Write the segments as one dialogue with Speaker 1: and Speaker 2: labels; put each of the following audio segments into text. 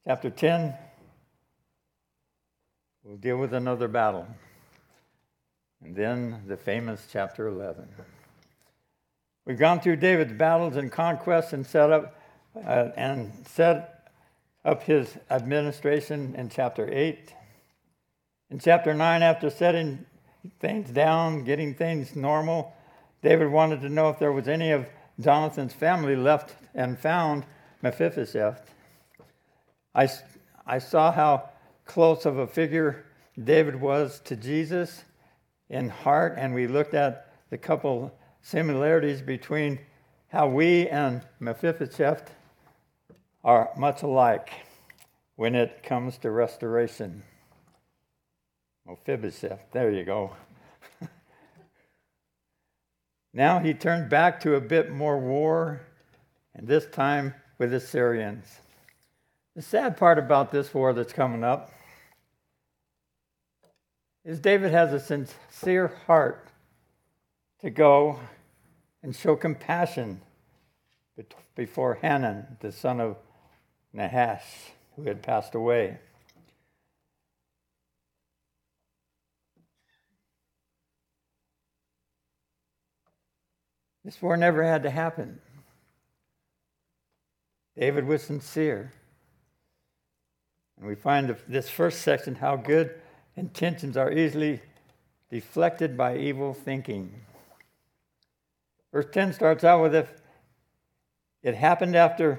Speaker 1: Chapter 10, we'll deal with another battle. And then the famous chapter 11. We've gone through David's battles and conquests and set up his administration in chapter 8. In chapter 9, after setting things down, getting things normal, David wanted to know if there was any of Jonathan's family left and found Mephibosheth. I saw how close of a figure David was to Jesus in heart, and we looked at the couple similarities between how we and Mephibosheth are much alike when it comes to restoration. Mephibosheth, there you go. Now he turned back to a bit more war, and this time with the Syrians. The sad part about this war that's coming up is David has a sincere heart to go and show compassion before Hanun, the son of Nahash, who had passed away. This war never had to happen. David was sincere. And we find this first section how good intentions are easily deflected by evil thinking. Verse 10 starts out with, if it happened after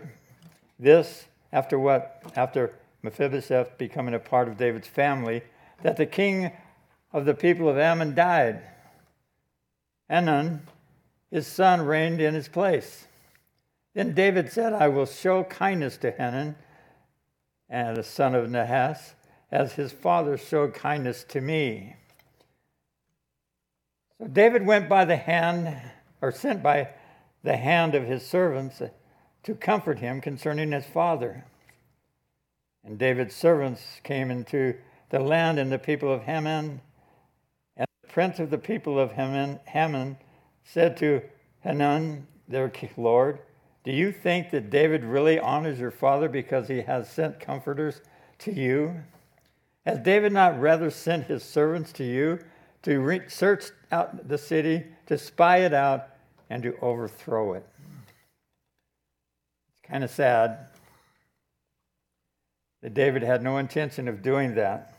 Speaker 1: Mephibosheth becoming a part of David's family, that the king of the people of Ammon died. Hanun, his son, reigned in his place. Then David said, I will show kindness to Hanun, and the son of Nahash, as his father showed kindness to me. So David sent by the hand of his servants to comfort him concerning his father. And David's servants came into the land and the people of Haman, and the prince of the people of Haman said to Hanun, their lord, do you think that David really honors your father because he has sent comforters to you? Has David not rather sent his servants to you to search out the city, to spy it out, and to overthrow it? It's kind of sad that David had no intention of doing that.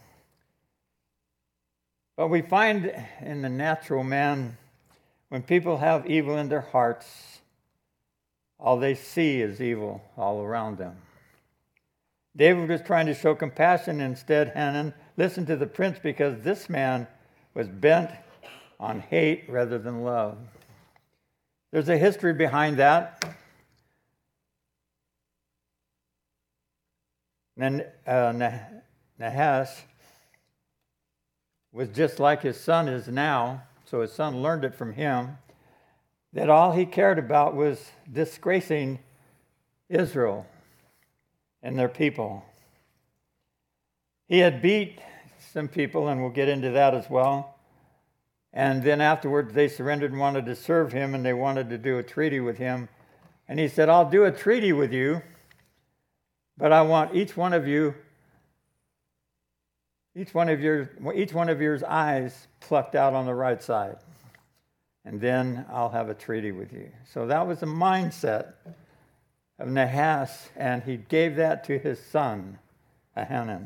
Speaker 1: But we find in the natural man, when people have evil in their hearts, all they see is evil all around them. David was trying to show compassion. Instead, Hanun listened to the prince because this man was bent on hate rather than love. There's a history behind that. And Nahash was just like his son is now, so his son learned it from him, that all he cared about was disgracing Israel and their people. He had beat some people, and we'll get into that as well. And then afterwards they surrendered and wanted to serve him, and they wanted to do a treaty with him. And he said, I'll do a treaty with you, but I want each one of your eyes plucked out on the right side. And then I'll have a treaty with you. So that was the mindset of Nahash, and he gave that to his son, Hanun.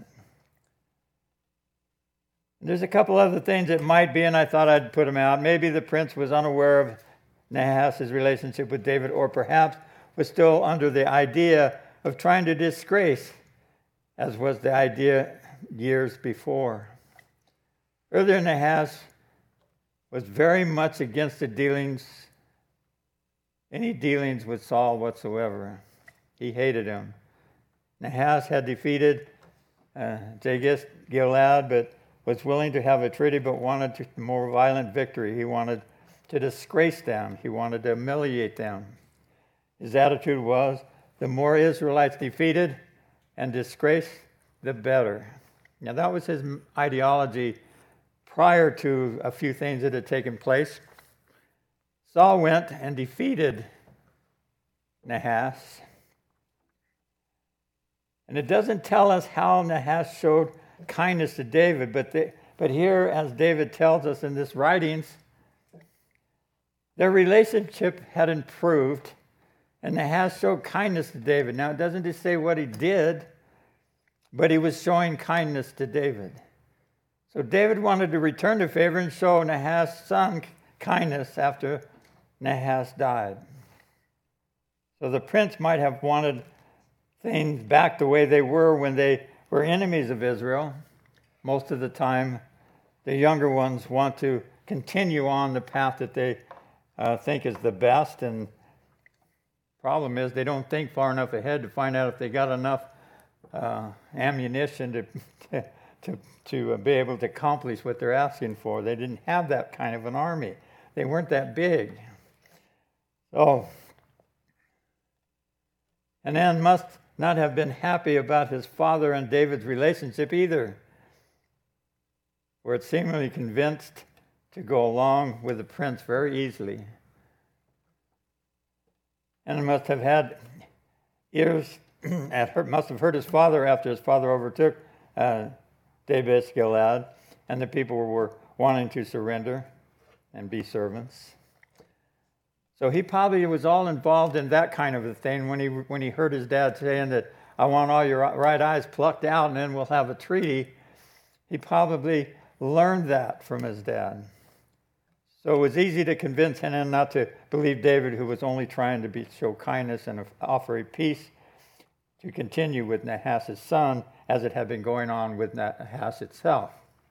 Speaker 1: There's a couple other things it might be, and I thought I'd put them out. Maybe the prince was unaware of Nahash's relationship with David, or perhaps was still under the idea of trying to disgrace, as was the idea years before. Earlier, Nahash was very much against any dealings with Saul whatsoever. He hated him. Nahash had defeated Jabesh-Gilead, but was willing to have a treaty, but wanted a more violent victory. He wanted to disgrace them. He wanted to humiliate them. His attitude was, the more Israelites defeated and disgraced, the better. Now, that was his ideology prior to a few things that had taken place. Saul went and defeated Nahash. And it doesn't tell us how Nahash showed kindness to David, but here, as David tells us in this writings, their relationship had improved, and Nahash showed kindness to David. Now, it doesn't just say what he did, but he was showing kindness to David. So David wanted to return the favor and show Nahash's son kindness after Nahash died. So the prince might have wanted things back the way they were when they were enemies of Israel. Most of the time, the younger ones want to continue on the path that they think is the best, and problem is they don't think far enough ahead to find out if they got enough ammunition to be able to accomplish what they're asking for. They didn't have that kind of an army. They weren't that big. So, Hanun must not have been happy about his father and David's relationship either, for it seemingly convinced to go along with the prince very easily. And must have had ears must have heard his father after his father overtook Jabesh-Gilead, and the people were wanting to surrender and be servants. So he probably was all involved in that kind of a thing when he heard his dad saying that, I want all your right eyes plucked out and then we'll have a treaty. He probably learned that from his dad. So it was easy to convince Hanun not to believe David, who was only trying to show kindness and offer a peace to continue with Nahash's son, as it had been going on with Nahash itself.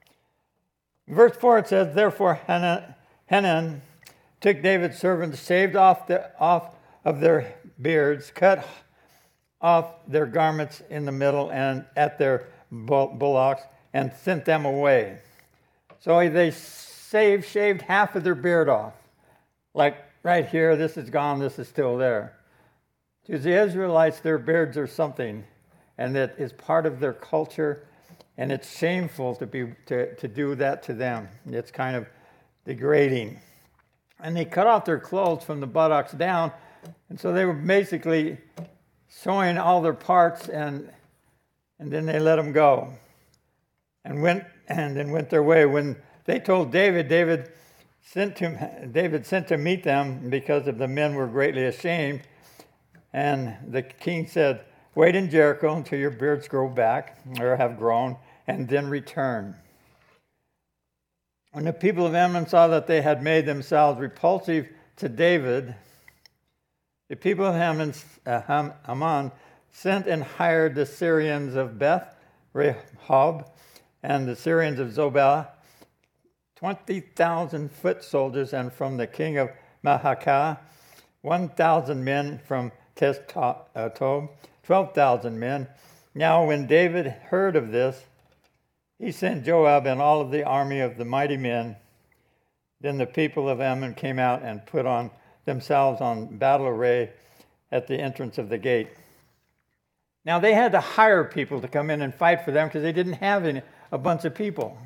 Speaker 1: In verse 4 it says, Therefore Hanun took David's servants, shaved off of their beards, cut off their garments in the middle and at their bullocks, and sent them away. So they shaved half of their beard off. Like right here, this is gone, this is still there. To the Israelites, their beards are something, and that is part of their culture, and it's shameful to do that to them. It's kind of degrading. And they cut off their clothes from the buttocks down, and so they were basically showing all their parts, and then they let them go, and then went their way. When they told David, David sent to meet them because of the men were greatly ashamed, and the king said, Wait in Jericho until your beards grow back or have grown, and then return. When the people of Ammon saw that they had made themselves repulsive to David, the people of Ammon sent and hired the Syrians of Beth Rehob and the Syrians of Zobah, 20,000 foot soldiers, and from the king of Mahakah, 1,000 men, from Teztob, 12,000 men. Now when David heard of this, he sent Joab and all of the army of the mighty men. Then the people of Ammon came out and put on themselves on battle array at the entrance of the gate. Now they had to hire people to come in and fight for them because they didn't have a bunch of people.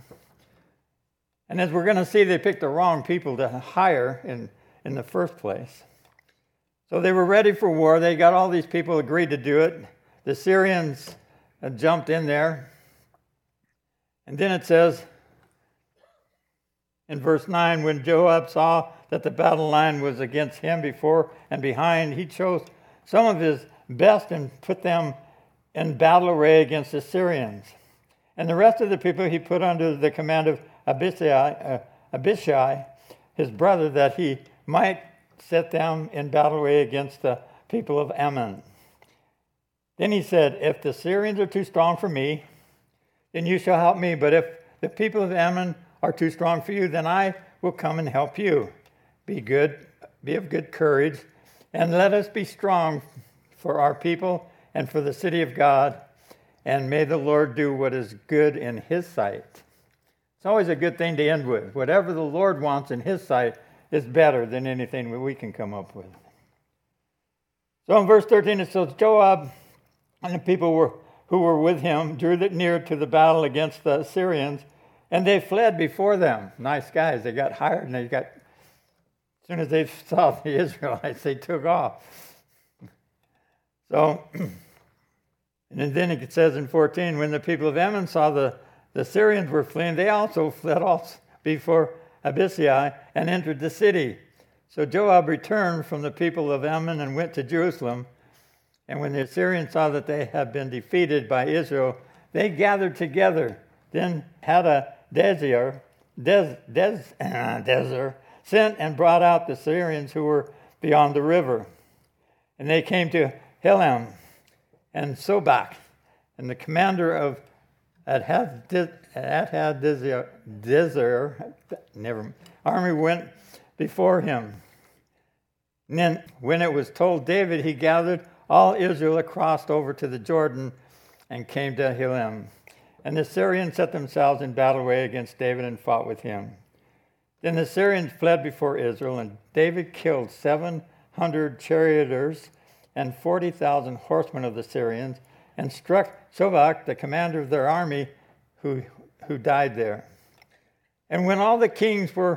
Speaker 1: And as we're going to see, they picked the wrong people to hire in the first place. So they were ready for war. They got all these people agreed to do it. The Syrians jumped in there. And then it says in verse 9, when Joab saw that the battle line was against him before and behind, he chose some of his best and put them in battle array against the Syrians. And the rest of the people he put under the command of Abishai, his brother, that he might set them in battle array against the people of Ammon. Then he said, If the Syrians are too strong for me, then you shall help me. But if the people of Ammon are too strong for you, then I will come and help you. Be of good courage, and let us be strong for our people and for the city of God, and may the Lord do what is good in his sight. It's always a good thing to end with. Whatever the Lord wants in his sight is better than anything we can come up with. So in verse 13 it says, Joab and the people who were with him drew near to the battle against the Syrians, and they fled before them. Nice guys. They got hired, and as soon as they saw the Israelites, they took off. So And then it says in 14, when the people of Ammon saw the Syrians were fleeing, they also fled off before Abishai and entered the city. So Joab returned from the people of Ammon and went to Jerusalem. And when the Assyrians saw that they had been defeated by Israel, they gathered together. Then Hadadezer sent and brought out the Syrians who were beyond the river. And they came to Helam and Sobach, and the commander of Hadadezer army went before him. And then when it was told David, he gathered all Israel, crossed over to the Jordan, and came to Helam. And the Syrians set themselves in battle array against David and fought with him. Then the Syrians fled before Israel, and David killed 700 charioteers and 40,000 horsemen of the Syrians, and struck Shobach, the commander of their army, who died there. And when all the kings who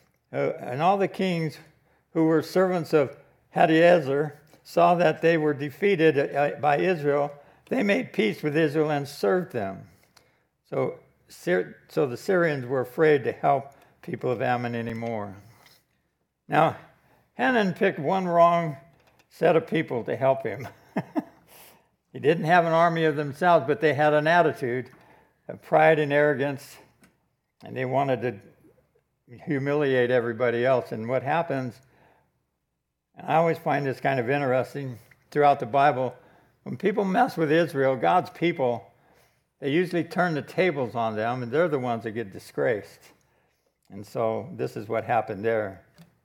Speaker 1: were servants of Hadadezer saw that they were defeated by Israel, they made peace with Israel and served them. So the Syrians were afraid to help people of Ammon anymore. Now, Hanun picked one wrong set of people to help him. He didn't have an army of themselves, but they had an attitude of pride and arrogance, and they wanted to humiliate everybody else. And what happens, and I always find this kind of interesting throughout the Bible, when people mess with Israel, God's people, they usually turn the tables on them, and they're the ones that get disgraced. And so this is what happened there.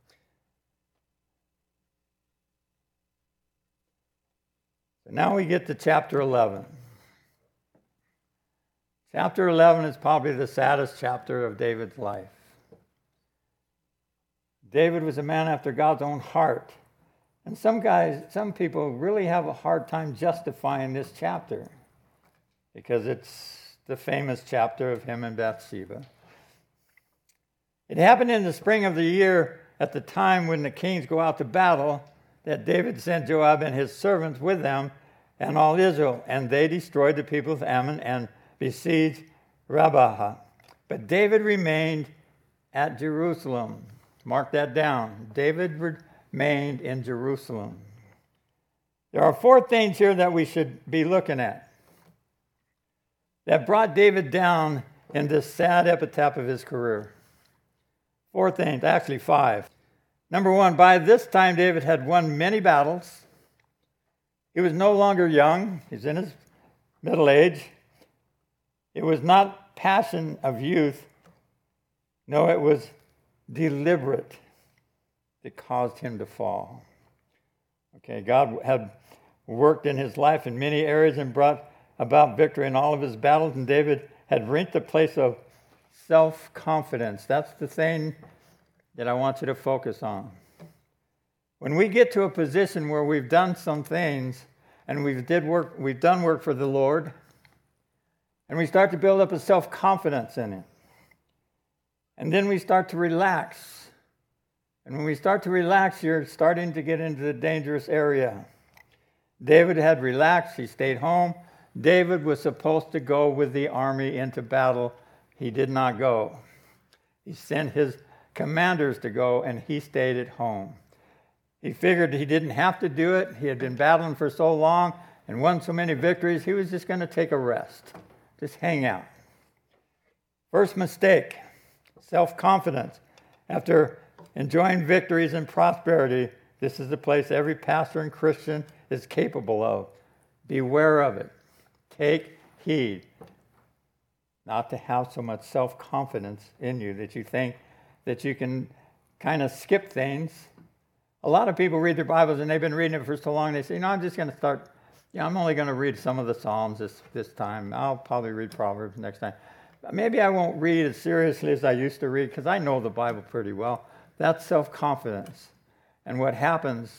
Speaker 1: So now we get to chapter 11. Chapter 11 is probably the saddest chapter of David's life. David was a man after God's own heart. And some people really have a hard time justifying this chapter because it's the famous chapter of him and Bathsheba. It happened in the spring of the year at the time when the kings go out to battle that David sent Joab and his servants with them and all Israel, and they destroyed the people of Ammon and besieged Rabbah. But David remained at Jerusalem. Mark that down. David remained in Jerusalem. There are 4 things here that we should be looking at that brought David down in this sad epitaph of his career. 4 things, actually 5. Number 1, by this time David had won many battles. He was no longer young. He's in his middle age. It was not passion of youth. No, it was deliberate that caused him to fall. Okay, God had worked in his life in many areas and brought about victory in all of his battles, and David had reached a place of self-confidence. That's the thing that I want you to focus on. When we get to a position where we've done some things and we've done work for the Lord, and we start to build up a self-confidence in it, and then we start to relax. And when we start to relax, you're starting to get into the dangerous area. David had relaxed. He stayed home. David was supposed to go with the army into battle. He did not go. He sent his commanders to go, and he stayed at home. He figured he didn't have to do it. He had been battling for so long and won so many victories, he was just going to take a rest, just hang out. First mistake, self-confidence. After enjoying victories and prosperity, this is the place every pastor and Christian is capable of. Beware of it. Take heed not to have so much self-confidence in you that you think that you can kind of skip things. A lot of people read their Bibles and they've been reading it for so long, they say, I'm just going to start, I'm only going to read some of the Psalms this time. I'll probably read Proverbs next time. Maybe I won't read as seriously as I used to read because I know the Bible pretty well. That's self-confidence. And what happens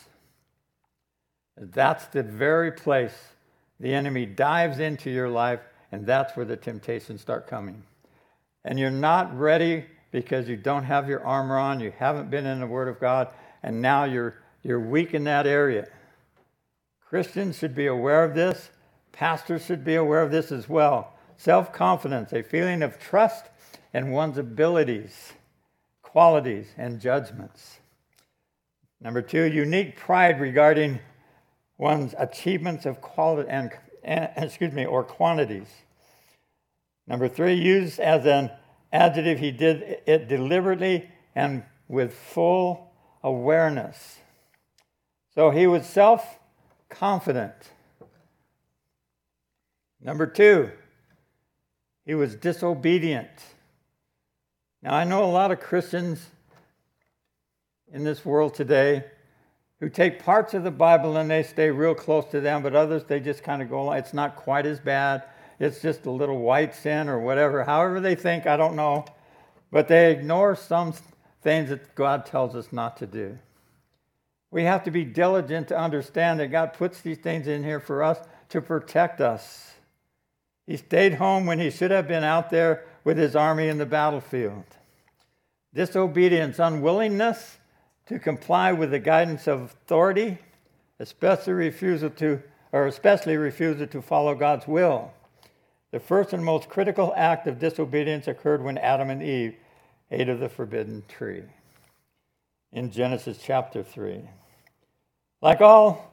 Speaker 1: is that's the very place the enemy dives into your life, and that's where the temptations start coming. And you're not ready because you don't have your armor on, you haven't been in the Word of God, and now you're weak in that area. Christians should be aware of this. Pastors should be aware of this as well. Self-confidence, a feeling of trust in one's abilities, qualities, and judgments. Number 2, unique pride regarding one's achievements of quality or quantities. Number 3, used as an adjective, he did it deliberately and with full awareness. So he was self-confident. Number 2, he was disobedient. Now, I know a lot of Christians in this world today who take parts of the Bible and they stay real close to them, but others, they just kind of go, it's not quite as bad. It's just a little white sin or whatever. However they think, I don't know. But they ignore some things that God tells us not to do. We have to be diligent to understand that God puts these things in here for us to protect us. He stayed home when he should have been out there with his army in the battlefield. Disobedience, unwillingness to comply with the guidance of authority, especially refusal to follow God's will. The first and most critical act of disobedience occurred when Adam and Eve ate of the forbidden tree in Genesis chapter 3. Like all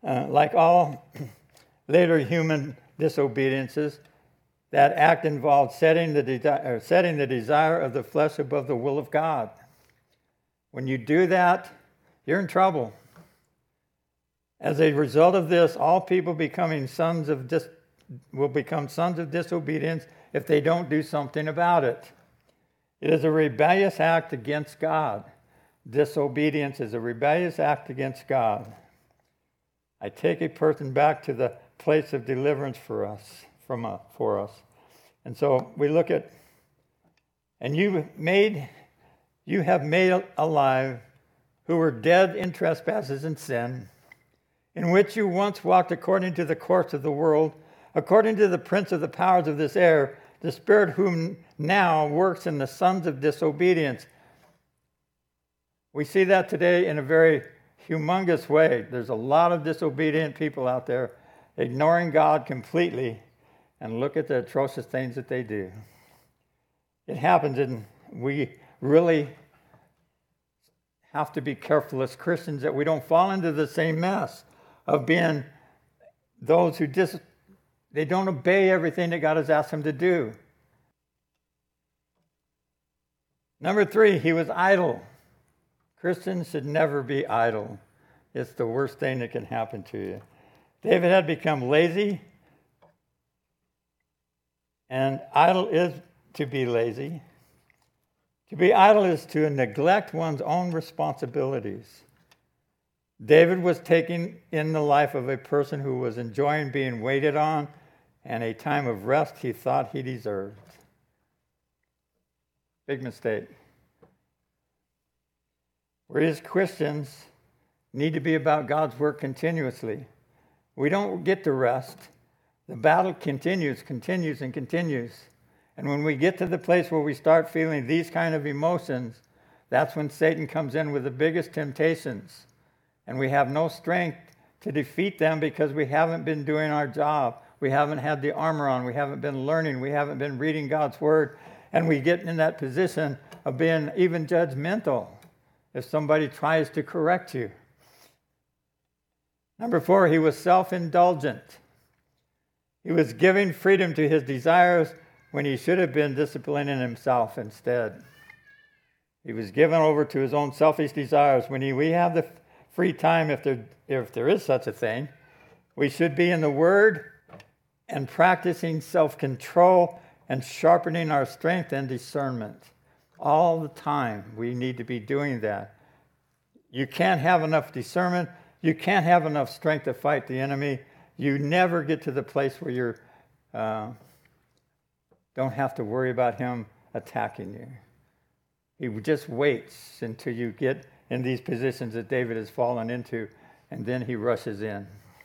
Speaker 1: later human disobediences, that act involved setting the desire of the flesh above the will of God. When you do that, you're in trouble. As a result of this, all people will become sons of disobedience if they don't do something about it. It is a rebellious act against God. Disobedience is a rebellious act against God. I take a person back to the place of deliverance for us. And so we look at, and you have made alive who were dead in trespasses and sin, in which you once walked according to the course of the world, according to the prince of the powers of this air, the spirit whom now works in the sons of disobedience. We see that today in a very humongous way. There's a lot of disobedient people out there ignoring God completely, and look at the atrocious things that they do. It happens, and we really have to be careful as Christians that we don't fall into the same mess of being those who they don't obey everything that God has asked them to do. Number 3, he was idle. Christians should never be idle. It's the worst thing that can happen to you. David had become lazy, and idle is to be lazy. To be idle is to neglect one's own responsibilities. David was taking in the life of a person who was enjoying being waited on and a time of rest he thought he deserved. Big mistake. We as Christians need to be about God's work continuously. We don't get to rest. The battle continues. And when we get to the place where we start feeling these kind of emotions, that's when Satan comes in with the biggest temptations. And we have no strength to defeat them because we haven't been doing our job. We haven't had the armor on. We haven't been learning. We haven't been reading God's word. And we get in that position of being even judgmental if somebody tries to correct you. Number 4, he was self-indulgent. He was giving freedom to his desires when he should have been disciplining himself instead. He was given over to his own selfish desires. When we have the free time, if there is such a thing, we should be in the Word and practicing self-control and sharpening our strength and discernment. All the time we need to be doing that. You can't have enough discernment. You can't have enough strength to fight the enemy. You never get to the place where you don't have to worry about him attacking you. He just waits until you get in these positions that David has fallen into, and then he rushes in.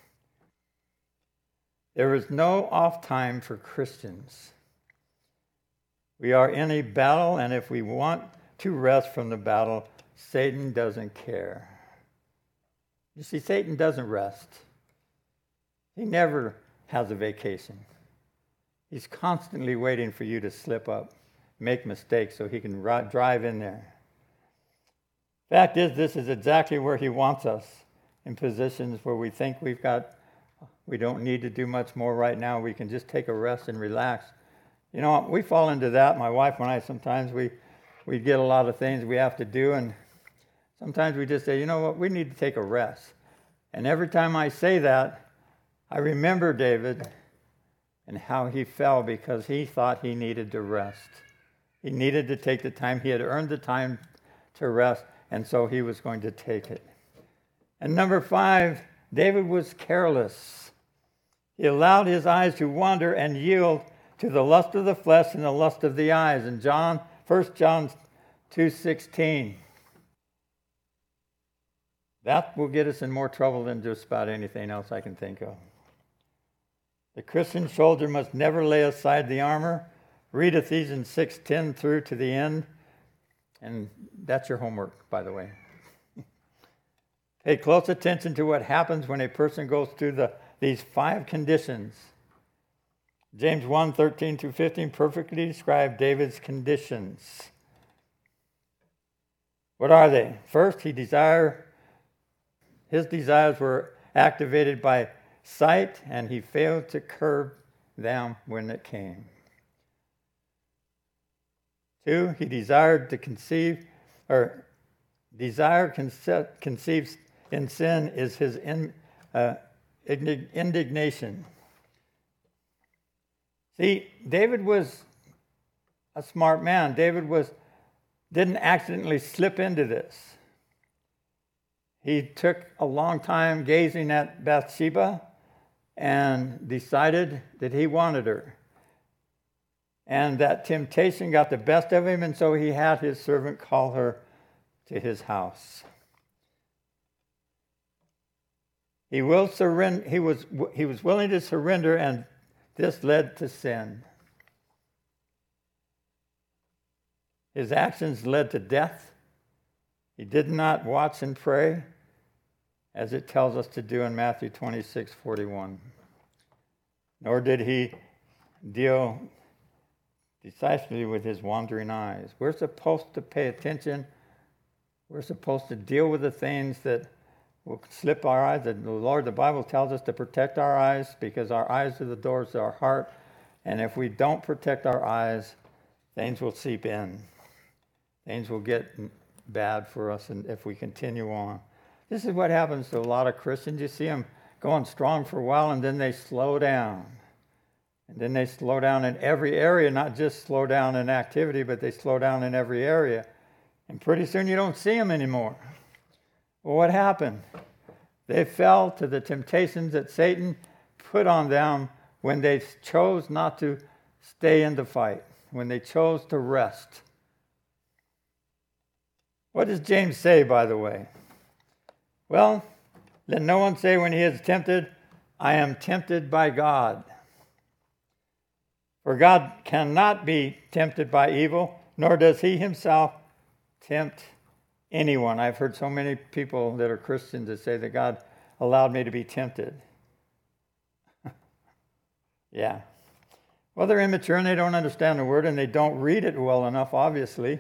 Speaker 1: There is no off time for Christians. We are in a battle, and if we want to rest from the battle, Satan doesn't care. You see, Satan doesn't rest. He never has a vacation. He's constantly waiting for you to slip up, make mistakes so he can drive in there. Fact is, this is exactly where he wants us, in positions where we think we don't need to do much more right now. We can just take a rest and relax. You know, we fall into that. My wife and I, sometimes we get a lot of things we have to do, and sometimes we just say, you know what, we need to take a rest. And every time I say that, I remember David and how he fell because he thought he needed to rest. He needed to take the time. He had earned the time to rest, and so he was going to take it. And number 5, David was careless. He allowed his eyes to wander and yield to the lust of the flesh and the lust of the eyes. In 1 John 2:16. That will get us in more trouble than just about anything else I can think of. The Christian soldier must never lay aside the armor. Read Ephesians 6:10 through to the end. And that's your homework, by the way. Pay close attention to what happens when a person goes through these 5 conditions. James 1:13 through 15 perfectly describe David's conditions. What are they? First, his desires were activated by sight, and he failed to curb them when it came. 2, he desired to conceive, or desire conceives in sin is his indignation. See, David was a smart man. David didn't accidentally slip into this. He took a long time gazing at Bathsheba and decided that he wanted her. And that temptation got the best of him, and so he had his servant call her to his house. He was willing to surrender, and this led to sin. His actions led to death. He did not watch and pray, as it tells us to do in Matthew 26:41. Nor did he deal decisively with his wandering eyes. We're supposed to pay attention. We're supposed to deal with the things that will slip our eyes. The Bible tells us to protect our eyes because our eyes are the doors to our heart. And if we don't protect our eyes, things will seep in. Things will get bad for us and if we continue on. This is what happens to a lot of Christians. You see them going strong for a while, and then they slow down. And then they slow down in every area, not just slow down in activity, but they slow down in every area. And pretty soon you don't see them anymore. Well, what happened? They fell to the temptations that Satan put on them when they chose not to stay in the fight, when they chose to rest. What does James say, by the way? Well, let no one say when he is tempted, I am tempted by God. For God cannot be tempted by evil, nor does he himself tempt anyone. I've heard so many people that are Christians that say that God allowed me to be tempted. Yeah. Well, they're immature and they don't understand the word and they don't read it well enough, obviously.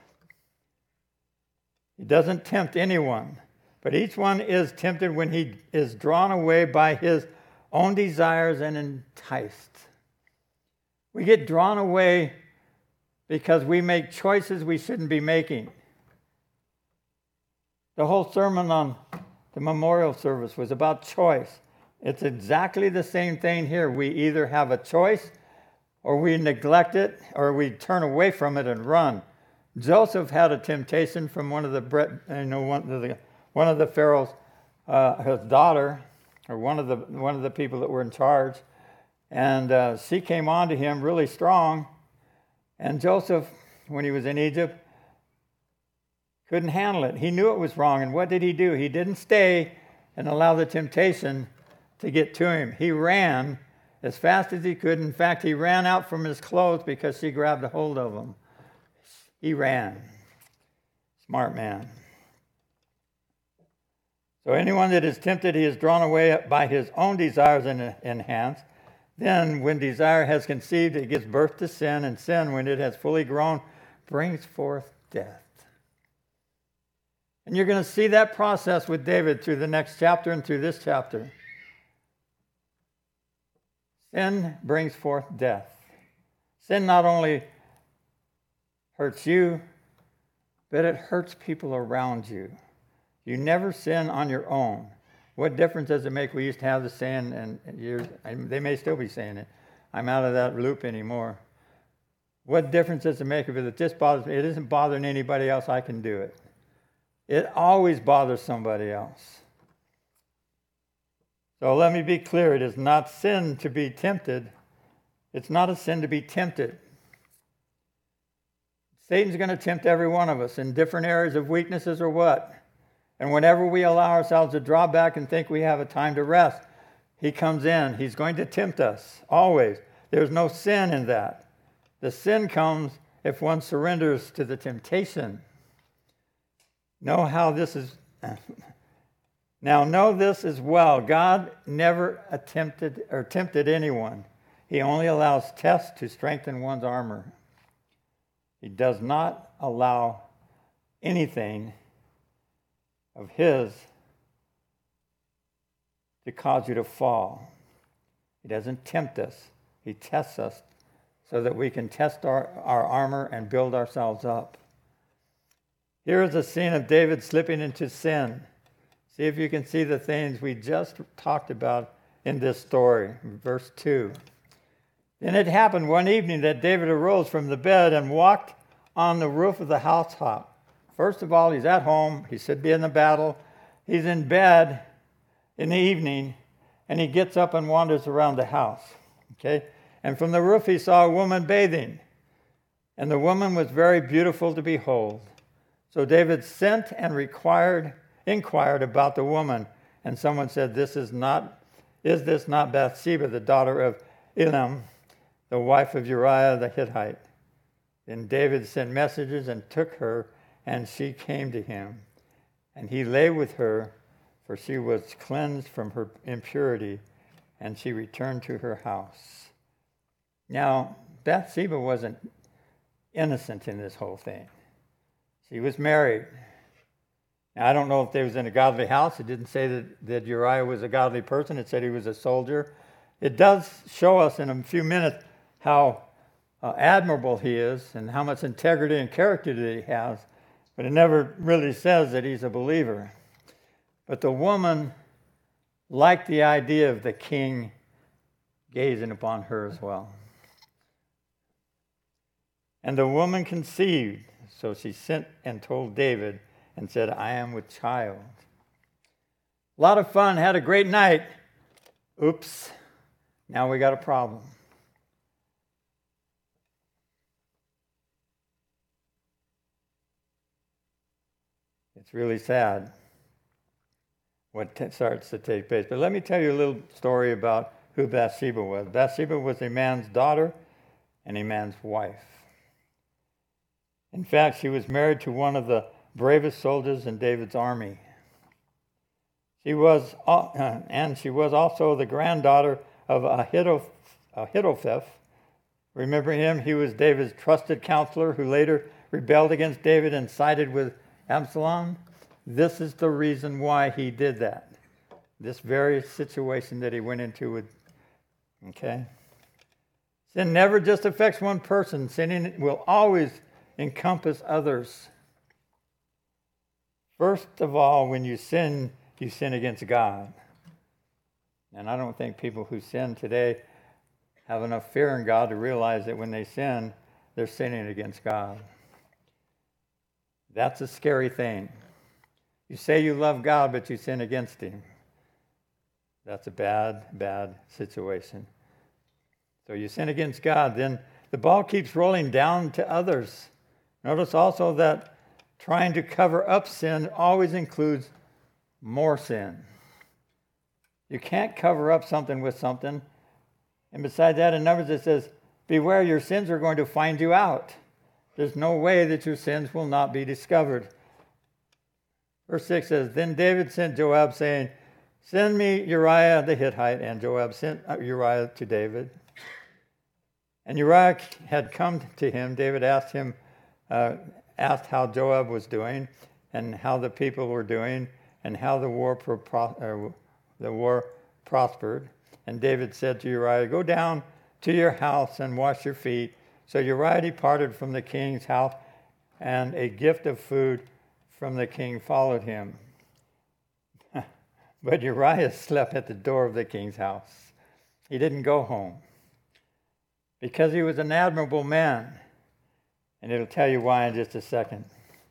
Speaker 1: He doesn't tempt anyone, but each one is tempted when he is drawn away by his own desires and enticed. We get drawn away because we make choices we shouldn't be making. The whole sermon on the memorial service was about choice. It's exactly the same thing here. We either have a choice or we neglect it or we turn away from it and run. Joseph had a temptation from one of the Pharaoh's his daughter, or one of the people that were in charge, and she came on to him really strong. And Joseph, when he was in Egypt, couldn't handle it. He knew it was wrong, and what did he do? He didn't stay and allow the temptation to get to him. He ran as fast as he could. In fact, he ran out from his clothes because she grabbed a hold of him. He ran. Smart man. So anyone that is tempted, he is drawn away by his own desires and enhanced. Then, when desire has conceived, it gives birth to sin, and sin, when it has fully grown, brings forth death. And you're going to see that process with David through the next chapter and through this chapter. Sin brings forth death. Sin not only hurts you, but it hurts people around you. You never sin on your own. What difference does it make? We used to have the saying, and they may still be saying it. I'm out of that loop anymore. What difference does it make if it just bothers me? It isn't bothering anybody else, I can do it. It always bothers somebody else. So let me be clear. It is not sin to be tempted. It's not a sin to be tempted. Satan's going to tempt every one of us in different areas of weaknesses or what. And whenever we allow ourselves to draw back and think we have a time to rest, he comes in. He's going to tempt us, always. There's no sin in that. The sin comes if one surrenders to the temptation. Know how this is... Now know this as well. God never tempted anyone. He only allows tests to strengthen one's armor. He does not allow anything of his to cause you to fall. He doesn't tempt us. He tests us so that we can test our armor and build ourselves up. Here is a scene of David slipping into sin. See if you can see the things we just talked about in this story. Verse 2. Then it happened one evening that David arose from the bed and walked on the roof of the housetop. First of all, he's at home. He should be in the battle. He's in bed in the evening, and he gets up and wanders around the house. Okay? And from the roof he saw a woman bathing, and the woman was very beautiful to behold. So David sent and inquired about the woman, and someone said, Is this not Bathsheba, the daughter of Eliam, the wife of Uriah the Hittite? Then David sent messengers and took her, and she came to him. And he lay with her, for she was cleansed from her impurity, and she returned to her house. Now, Bathsheba wasn't innocent in this whole thing. She was married. Now, I don't know if they was in a godly house. It didn't say that Uriah was a godly person. It said he was a soldier. It does show us in a few minutes how admirable he is and how much integrity and character that he has, but it never really says that he's a believer. But the woman liked the idea of the king gazing upon her as well. And the woman conceived, so she sent and told David and said, I am with child. A lot of fun, had a great night. Oops, now we got a problem. It's really sad what starts to take place. But let me tell you a little story about who Bathsheba was. Bathsheba was a man's daughter and a man's wife. In fact, she was married to one of the bravest soldiers in David's army. She was also the granddaughter of Ahithophel. Remember him? He was David's trusted counselor who later rebelled against David and sided with Absalom. This is the reason why he did that. This very situation that he went into with, okay? Sin never just affects one person. Sinning will always encompass others. First of all, when you sin against God. And I don't think people who sin today have enough fear in God to realize that when they sin, they're sinning against God. That's a scary thing. You say you love God, but you sin against him. That's a bad, bad situation. So you sin against God, then the ball keeps rolling down to others. Notice also that trying to cover up sin always includes more sin. You can't cover up something with something. And besides that, in Numbers it says, beware, your sins are going to find you out. There's no way that your sins will not be discovered. Verse 6 says, Then David sent Joab, saying, Send me Uriah the Hittite. And Joab sent Uriah to David. And Uriah had come to him. David asked how Joab was doing, and how the people were doing, and how the war prospered. And David said to Uriah, "Go down to your house and wash your feet." So Uriah departed from the king's house, and a gift of food from the king followed him. But Uriah slept at the door of the king's house. He didn't go home, because he was an admirable man. And it'll tell you why in just a second.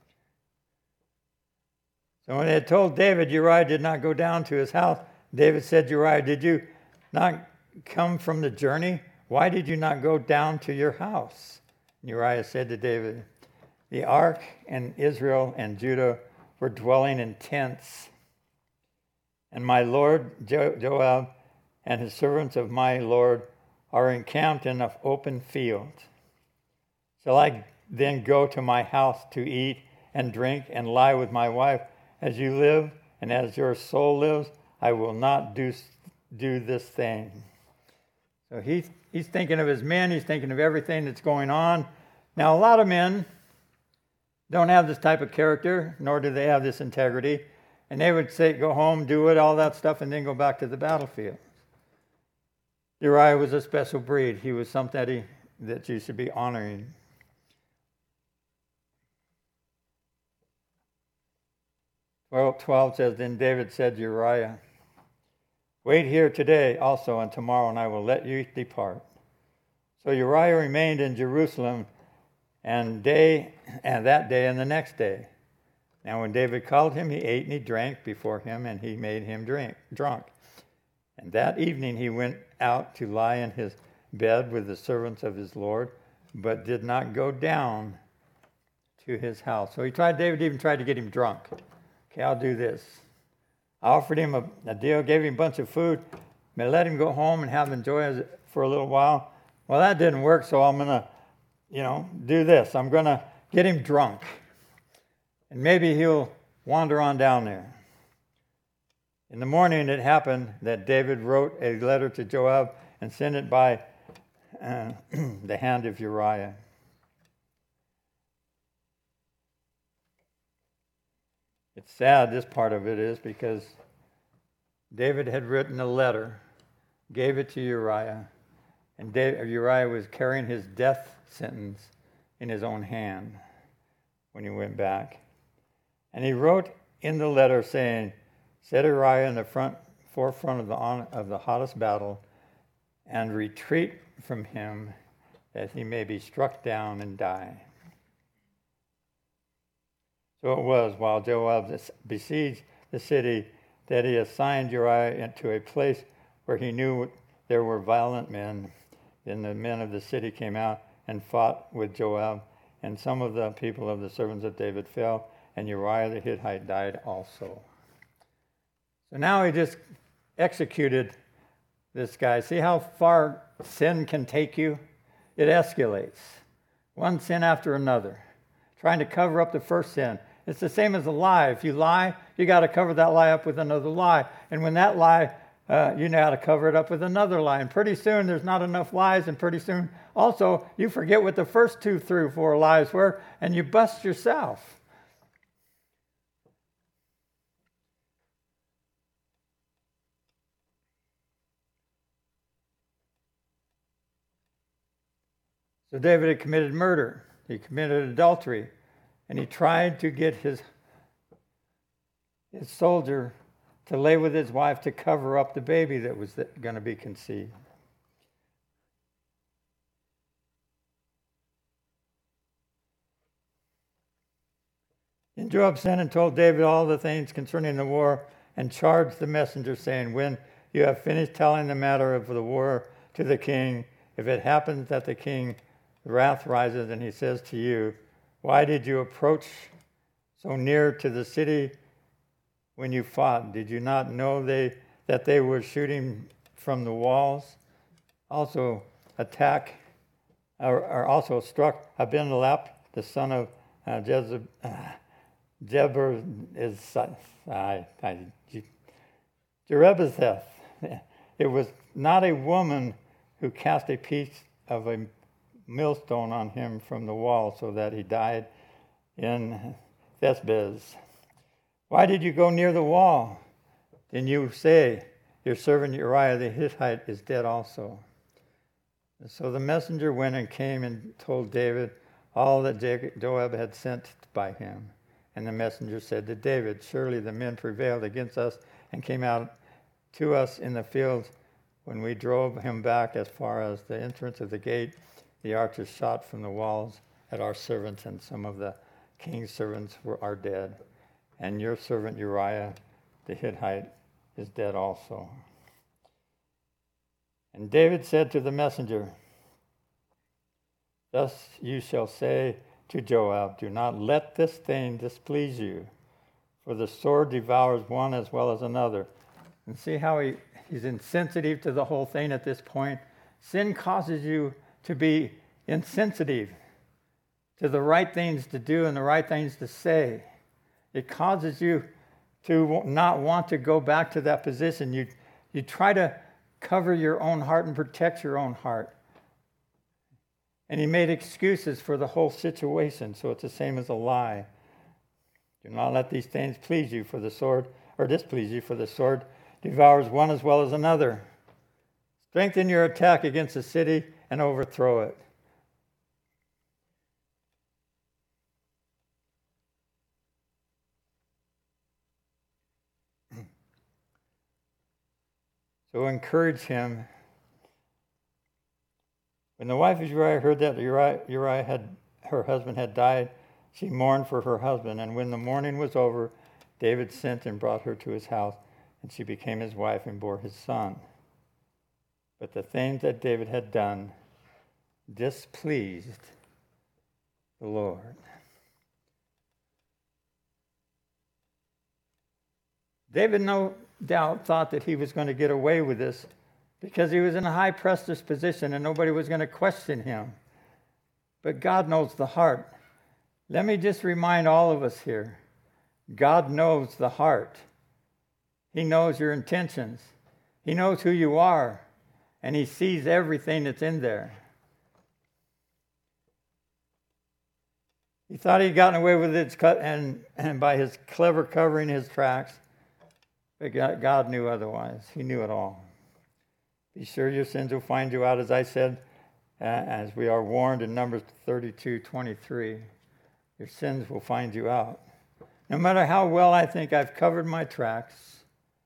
Speaker 1: So when they had told David Uriah did not go down to his house, David said, "Uriah, did you not come from the journey? Why did you not go down to your house?" And Uriah said to David, "The ark and Israel and Judah were dwelling in tents, and my lord Joab and his servants of my lord are encamped in an open field. Shall I then go to my house to eat and drink and lie with my wife? As you live and as your soul lives, I will not do this thing." So he's thinking of his men. He's thinking of everything that's going on. Now, a lot of men don't have this type of character, nor do they have this integrity. And they would say, go home, do it, all that stuff, and then go back to the battlefield. Uriah was a special breed. He was something that you should be honoring. Well, 12 says, Then David said to Uriah, "Wait here today also and tomorrow, and I will let you depart." So Uriah remained in Jerusalem and that day and the next day. Now when David called him, he ate and he drank before him, and he made him drunk. And that evening he went out to lie in his bed with the servants of his Lord, but did not go down to his house. So David even tried to get him drunk. Okay, I'll do this. I offered him a deal, gave him a bunch of food, may let him go home and enjoy it for a little while. Well, that didn't work, so I'm going to, do this. I'm going to get him drunk. And maybe he'll wander on down there. In the morning, it happened that David wrote a letter to Joab and sent it by the hand of Uriah. It's sad, this part of it is, because David had written a letter, gave it to Uriah, and Uriah was carrying his death sentence in his own hand when he went back. And he wrote in the letter saying, "Set Uriah in the forefront of the hottest battle, and retreat from him, that he may be struck down and die." So it was, while Joab besieged the city, that he assigned Uriah into a place where he knew there were violent men. Then the men of the city came out and fought with Joab, and some of the people of the servants of David fell, and Uriah the Hittite died also. So now he just executed this guy. See how far sin can take you? It escalates. One sin after another. Trying to cover up the first sin. It's the same as a lie. If you lie, you got to cover that lie up with another lie. And when that lie, you know how to cover it up with another lie. And pretty soon there's not enough lies, and pretty soon also you forget what the first 2, 3, 4 lies were, and you bust yourself. So David had committed murder. He committed adultery. And he tried to get his soldier to lay with his wife to cover up the baby that was going to be conceived. And Joab sent and told David all the things concerning the war, and charged the messenger, saying, "When you have finished telling the matter of the war to the king, if it happens that the king's wrath rises, and he says to you, 'Why did you approach so near to the city when you fought? Did you not know that they were shooting from the walls?' Also also struck Abimelech, the son of Jeber. Jerubbetheth. It was not a woman who cast a piece of a millstone on him from the wall so that he died in Thesbez. Why did you go near the wall? Then you say, your servant Uriah the Hittite is dead also. And so the messenger went and came and told David all that Joab had sent by him. And the messenger said to David, surely the men prevailed against us and came out to us in the field. When we drove him back as far as the entrance of the gate, the archers shot from the walls at our servants, and some of the king's servants are dead. And your servant Uriah the Hittite is dead also. And David said to the messenger, thus you shall say to Joab, do not let this thing displease you, for the sword devours one as well as another. And see how he's insensitive to the whole thing at this point? Sin causes you to be insensitive to the right things to do and the right things to say. It causes you to not want to go back to that position. You try to cover your own heart and protect your own heart. And he made excuses for the whole situation, so it's the same as a lie. Do not let these things please you, for the sword, or displease you, for the sword devours one as well as another. Strengthen your attack against the city and overthrow it. So encourage him. When the wife of Uriah heard that her husband had died, she mourned for her husband. And when the mourning was over, David sent and brought her to his house, and she became his wife and bore his son. But the things that David had done displeased the Lord. David, no doubt, thought that he was going to get away with this because he was in a high prestige position and nobody was going to question him. But God knows the heart. Let me just remind all of us here, God knows the heart. He knows your intentions. He knows who you are, and he sees everything that's in there. He thought he'd gotten away with it and by his clever covering his tracks, but God knew otherwise. He knew it all. Be sure your sins will find you out, as I said, as we are warned in Numbers 32:23. Your sins will find you out. No matter how well I think I've covered my tracks,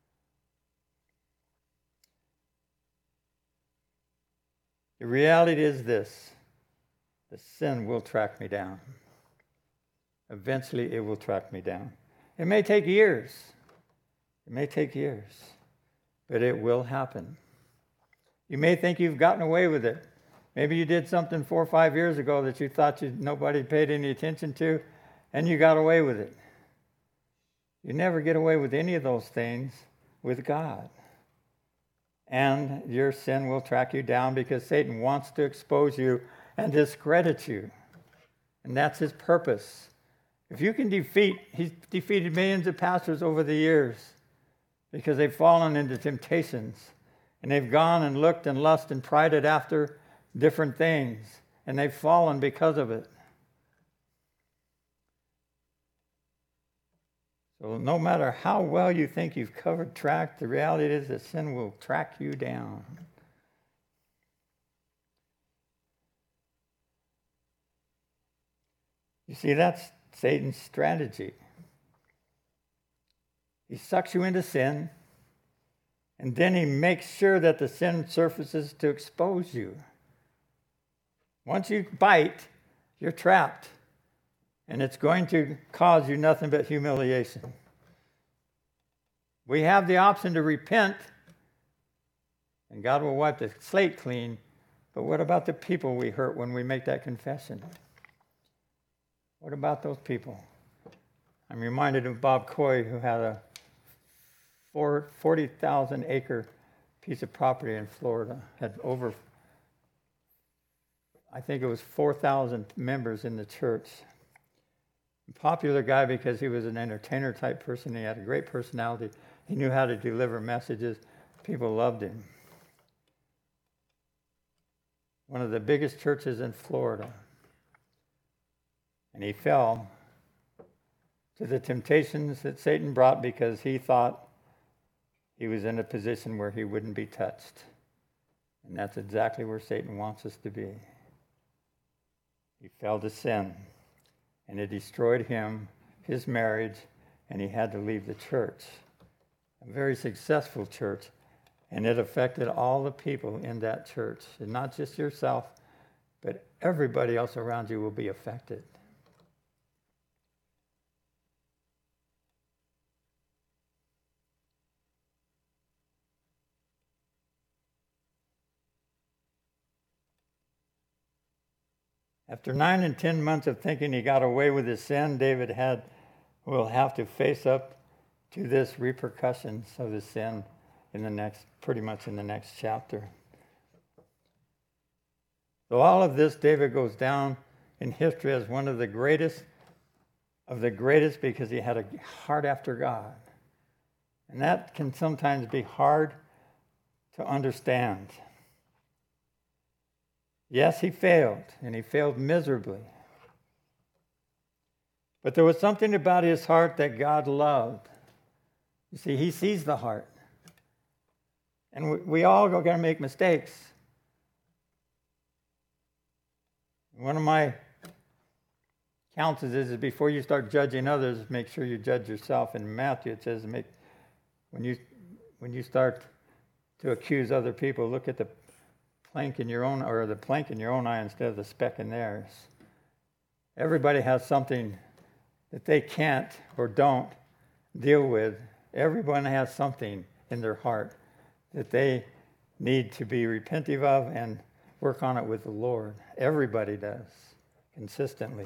Speaker 1: the reality is this: the sin will track me down. Eventually, it will track me down. It may take years. It may take years, but it will happen. You may think you've gotten away with it. Maybe you did something 4 or 5 years ago that you thought nobody paid any attention to, and you got away with it. You never get away with any of those things with God. And your sin will track you down because Satan wants to expose you and discredit you. And that's his purpose. If you can he's defeated millions of pastors over the years because they've fallen into temptations. And they've gone and looked and lusted and prided after different things. And they've fallen because of it. So no matter how well you think you've covered track, the reality is that sin will track you down. You see, that's Satan's strategy. He sucks you into sin, and then he makes sure that the sin surfaces to expose you. Once you bite, you're trapped, and it's going to cause you nothing but humiliation. We have the option to repent, and God will wipe the slate clean, but what about the people we hurt when we make that confession? What about those people? I'm reminded of Bob Coy, who had a 40,000-acre piece of property in Florida, had over, I think it was 4,000 members in the church. A popular guy because he was an entertainer type person. He had a great personality. He knew how to deliver messages. People loved him. One of the biggest churches in Florida. And he fell to the temptations that Satan brought because he thought he was in a position where he wouldn't be touched. And that's exactly where Satan wants us to be. He fell to sin, and it destroyed him, his marriage, and he had to leave the church. A very successful church, and it affected all the people in that church. And not just yourself, but everybody else around you will be affected. After 9 and 10 months of thinking he got away with his sin, David will have to face up to this repercussions of his sin pretty much in the next chapter. So all of this, David goes down in history as one of the greatest because he had a heart after God. And that can sometimes be hard to understand. Yes, he failed, and he failed miserably. But there was something about his heart that God loved. You see, he sees the heart. And we all are going to make mistakes. One of my counsels is before you start judging others, make sure you judge yourself. In Matthew, it says, when you start to accuse other people, look at the plank in your own eye instead of the speck in theirs. Everybody has something that they can't or don't deal with. Everyone has something in their heart that they need to be repentive of and work on it with the Lord. Everybody does, consistently.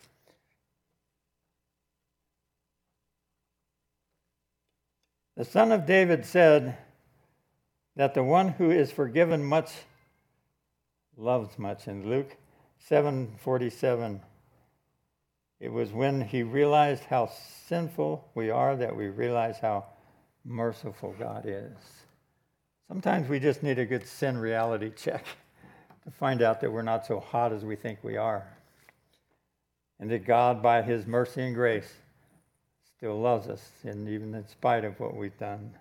Speaker 1: The Son of David said that the one who is forgiven much loves much. In Luke 7:47, it was when he realized how sinful we are that we realize how merciful God is. Sometimes we just need a good sin reality check to find out that we're not so hot as we think we are. And that God, by his mercy and grace, still loves us, and even in spite of what we've done.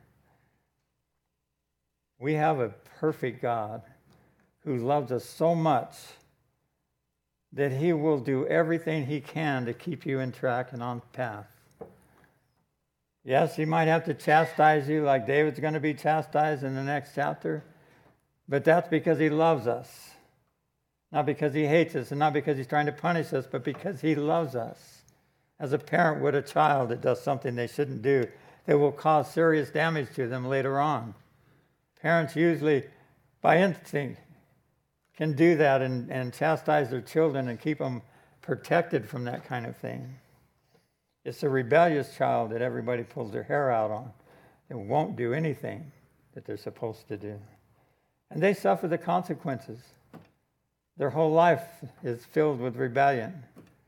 Speaker 1: We have a perfect God who loves us so much that he will do everything he can to keep you in track and on path. Yes, he might have to chastise you like David's going to be chastised in the next chapter, but that's because he loves us. Not because he hates us and not because he's trying to punish us, but because he loves us. As a parent would a child that does something they shouldn't do that will cause serious damage to them later on. Parents usually, by instinct, can do that and chastise their children and keep them protected from that kind of thing. It's a rebellious child that everybody pulls their hair out on and won't do anything that they're supposed to do. And they suffer the consequences. Their whole life is filled with rebellion.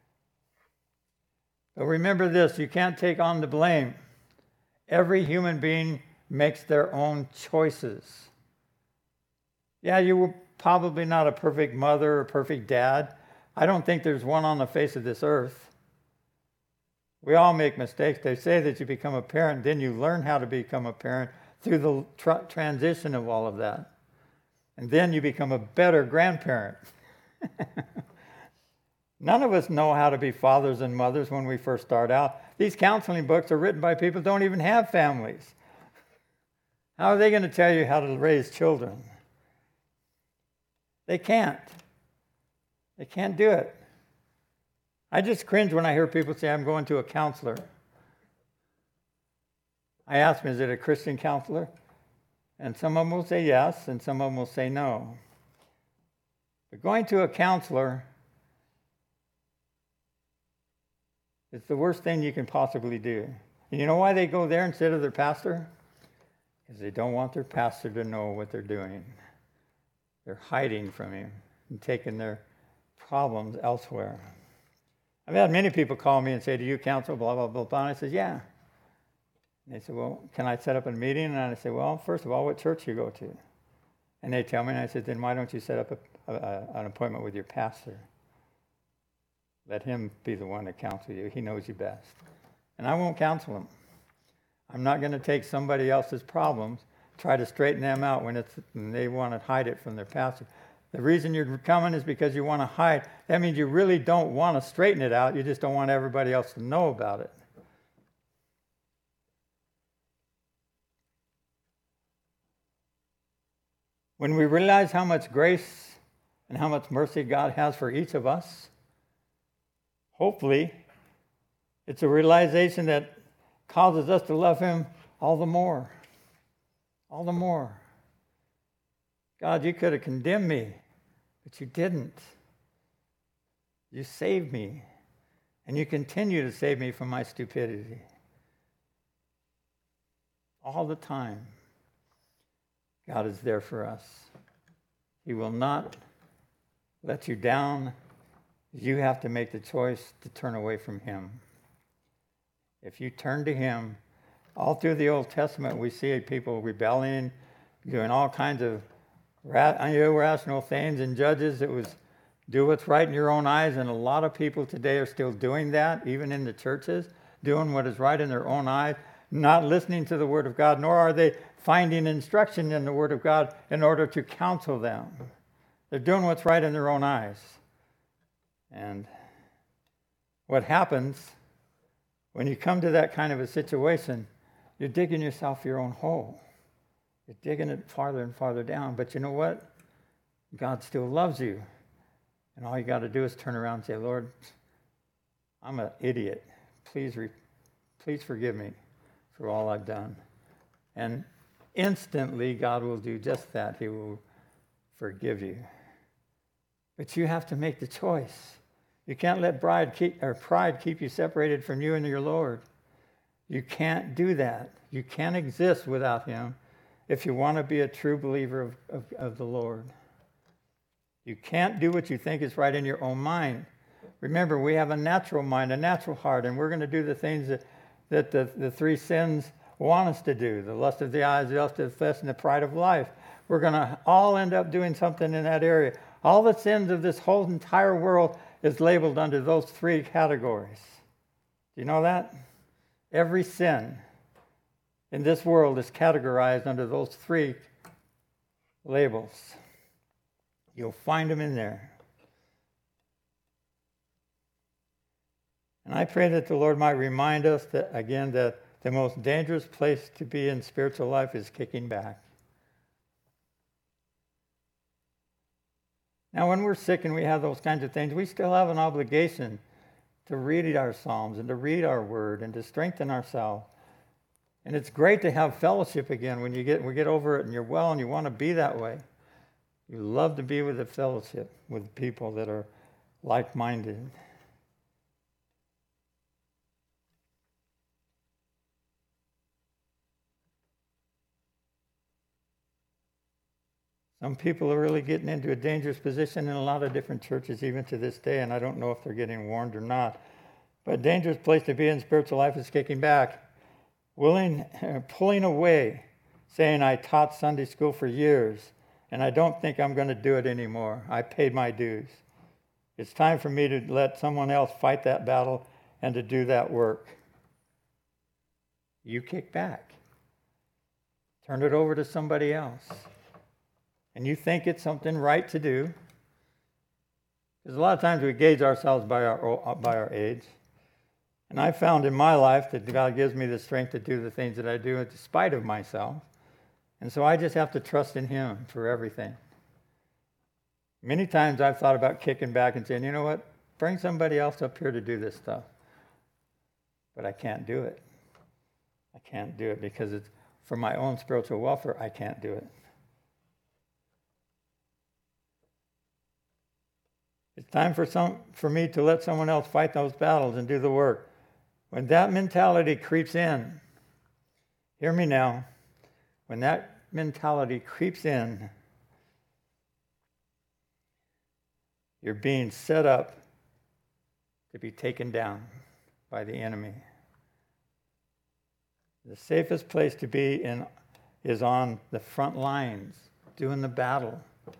Speaker 1: But remember this, you can't take on the blame. Every human being makes their own choices. Yeah, you were probably not a perfect mother or perfect dad. I don't think there's one on the face of this earth. We all make mistakes. They say that you become a parent, then you learn how to become a parent through the transition of all of that. And then you become a better grandparent. None of us know how to be fathers and mothers when we first start out. These counseling books are written by people who don't even have families. How are they going to tell you how to raise children? They can't. They can't do it. I just cringe when I hear people say, I'm going to a counselor. I ask them, is it a Christian counselor? And some of them will say yes, and some of them will say no. But going to a counselor is the worst thing you can possibly do. And you know why they go there instead of their pastor? Because they don't want their pastor to know what they're doing. They're hiding from him and taking their problems elsewhere. I've had many people call me and say, do you counsel, blah, blah, blah, blah. And I said, yeah. And they said, well, can I set up a meeting? And I said, well, first of all, what church you go to? And they tell me, and I said, then why don't you set up an appointment with your pastor? Let him be the one to counsel you. He knows you best. And I won't counsel him. I'm not going to take somebody else's problems, try to straighten them out when they want to hide it from their pastor. The reason you're coming is because you want to hide. That means you really don't want to straighten it out. You just don't want everybody else to know about it. When we realize how much grace and how much mercy God has for each of us, hopefully, it's a realization that causes us to love him all the more. All the more. God, you could have condemned me, but you didn't. You saved me, and you continue to save me from my stupidity. All the time, God is there for us. He will not let you down. You have to make the choice to turn away from him. If you turn to him, all through the Old Testament, we see people rebelling, doing all kinds of irrational things. In Judges, it was do what's right in your own eyes, and a lot of people today are still doing that, even in the churches, doing what is right in their own eyes, not listening to the Word of God, nor are they finding instruction in the Word of God in order to counsel them. They're doing what's right in their own eyes. And what happens when you come to that kind of a situation, you're digging yourself your own hole. You're digging it farther and farther down. But you know what? God still loves you. And all you got to do is turn around and say, Lord, I'm an idiot. Please forgive me for all I've done. And instantly, God will do just that. He will forgive you. But you have to make the choice. You can't let pride keep you separated from you and your Lord. You can't do that. You can't exist without him if you want to be a true believer of the Lord. You can't do what you think is right in your own mind. Remember, we have a natural mind, a natural heart, and we're going to do the things that the three sins want us to do. The lust of the eyes, the lust of the flesh, and the pride of life. We're going to all end up doing something in that area. All the sins of this whole entire world is labeled under those three categories. Do you know that? Every sin in this world is categorized under those three labels. You'll find them in there. And I pray that the Lord might remind us that, again, that the most dangerous place to be in spiritual life is kicking back. Now, when we're sick and we have those kinds of things, we still have an obligation to read our Psalms and to read our Word and to strengthen ourselves. And it's great to have fellowship again when we get over it and you're well and you want to be that way. You love to be with the fellowship with people that are like-minded. Some people are really getting into a dangerous position in a lot of different churches, even to this day, and I don't know if they're getting warned or not. But a dangerous place to be in spiritual life is kicking back, pulling away, saying, I taught Sunday school for years, and I don't think I'm going to do it anymore. I paid my dues. It's time for me to let someone else fight that battle and to do that work. You kick back. Turn it over to somebody else. And you think it's something right to do. Because a lot of times we gauge ourselves by our age. And I found in my life that God gives me the strength to do the things that I do in spite of myself. And so I just have to trust in him for everything. Many times I've thought about kicking back and saying, you know what, bring somebody else up here to do this stuff. But I can't do it. I can't do it because it's for my own spiritual welfare. I can't do it. It's time for me to let someone else fight those battles and do the work. When that mentality creeps in, hear me now, when that mentality creeps in, you're being set up to be taken down by the enemy. The safest place to be is on the front lines, doing the battle.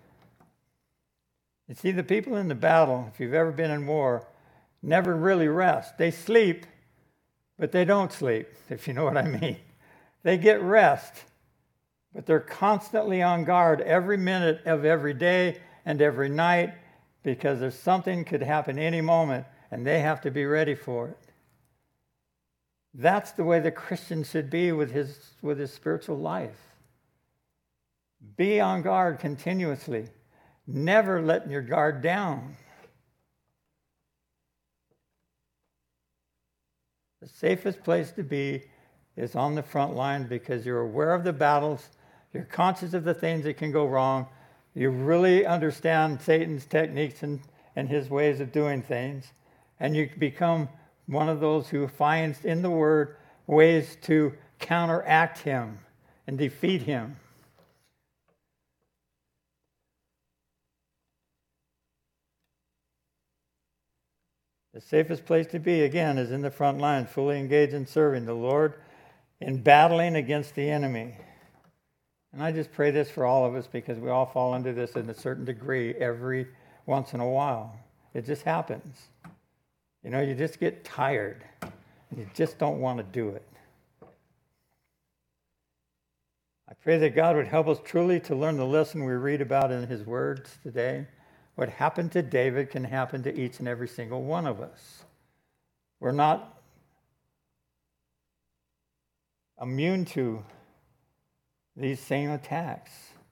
Speaker 1: You see, the people in the battle, if you've ever been in war, never really rest. They sleep, but they don't sleep, if you know what I mean. They get rest, but they're constantly on guard every minute of every day and every night, because there's something could happen any moment, and they have to be ready for it. That's the way the Christian should be with his spiritual life. Be on guard continuously, never letting your guard down. The safest place to be is on the front line, because you're aware of the battles, you're conscious of the things that can go wrong, you really understand Satan's techniques and his ways of doing things, and you become one of those who finds in the Word ways to counteract him and defeat him. The safest place to be, again, is in the front line, fully engaged in serving the Lord, in battling against the enemy. And I just pray this for all of us, because we all fall into this in a certain degree every once in a while. It just happens. You know, you just get tired, and you just don't want to do it. I pray that God would help us truly to learn the lesson we read about in his words today. What happened to David can happen to each and every single one of us. We're not immune to these same attacks.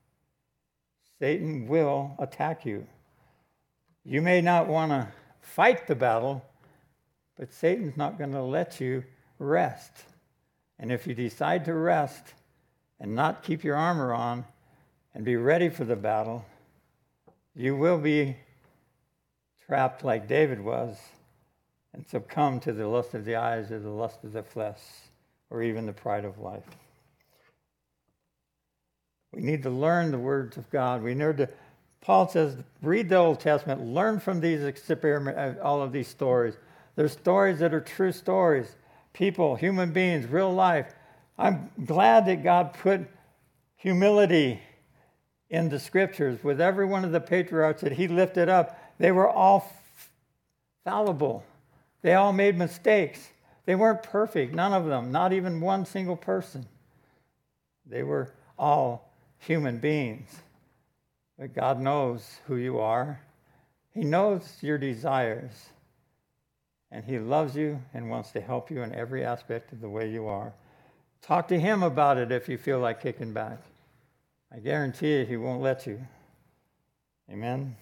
Speaker 1: Satan will attack you. You may not want to fight the battle, but Satan's not going to let you rest. And if you decide to rest and not keep your armor on and be ready for the battle, you will be trapped like David was and succumb to the lust of the eyes or the lust of the flesh or even the pride of life. We need to learn the words of God. We need to, Paul says, read the Old Testament, learn from these all of these stories. There's stories that are true stories. People, human beings, real life. I'm glad that God put humility in the scriptures. With every one of the patriarchs that he lifted up, they were all fallible. They all made mistakes. They weren't perfect, none of them, not even one single person. They were all human beings. But God knows who you are. He knows your desires. And he loves you and wants to help you in every aspect of the way you are. Talk to him about it if you feel like kicking back. I guarantee you he won't let you. Amen?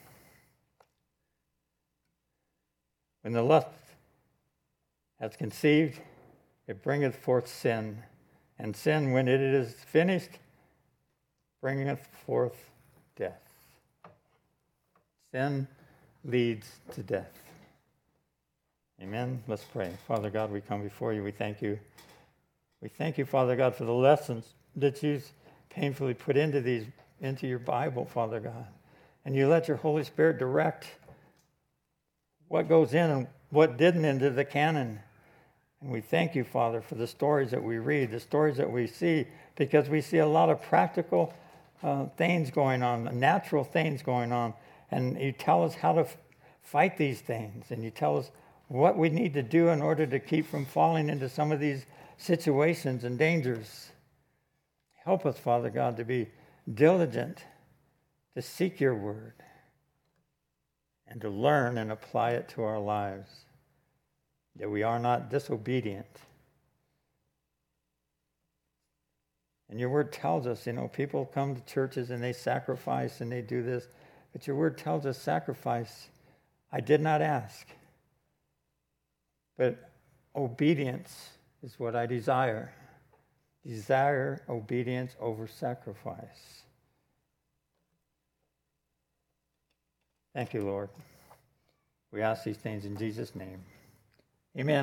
Speaker 1: When the lust has conceived, it bringeth forth sin. And sin, when it is finished, bringeth forth death. Sin leads to death. Amen? Let's pray. Father God, we come before you. We thank you. We thank you, Father God, for the lessons that you've painfully put into your Bible, Father God. And you let your Holy Spirit direct what goes in and what didn't into the canon. And we thank you, Father, for the stories that we read, the stories that we see, because we see a lot of practical things going on, natural things going on. And you tell us how to fight these things. And you tell us what we need to do in order to keep from falling into some of these situations and dangers. Help us, Father God, to be diligent, to seek your word, and to learn and apply it to our lives, that we are not disobedient. And your word tells us, people come to churches and they sacrifice and they do this, but your word tells us sacrifice, I did not ask. But obedience is what I desire. Desire obedience over sacrifice. Thank you, Lord. We ask these things in Jesus' name. Amen.